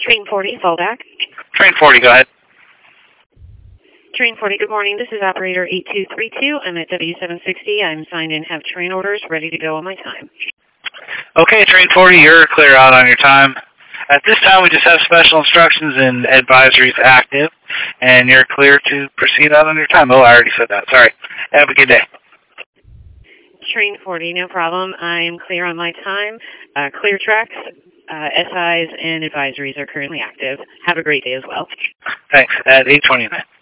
Train 40, fallback. Train 40, go ahead. Train 40, good morning. This is operator 8232. I'm at W760. I'm signed in, have train orders ready to go on my time. Okay, Train 40, you're clear out on your time. At this time, we just have special instructions and advisories active, and you're clear to proceed out on your time. Oh, I already said that. Sorry. Have a good day. Train 40, no problem. I'm clear on my time. Clear tracks, SIs, and advisories are currently active. Have a great day as well. Thanks. At 8:29.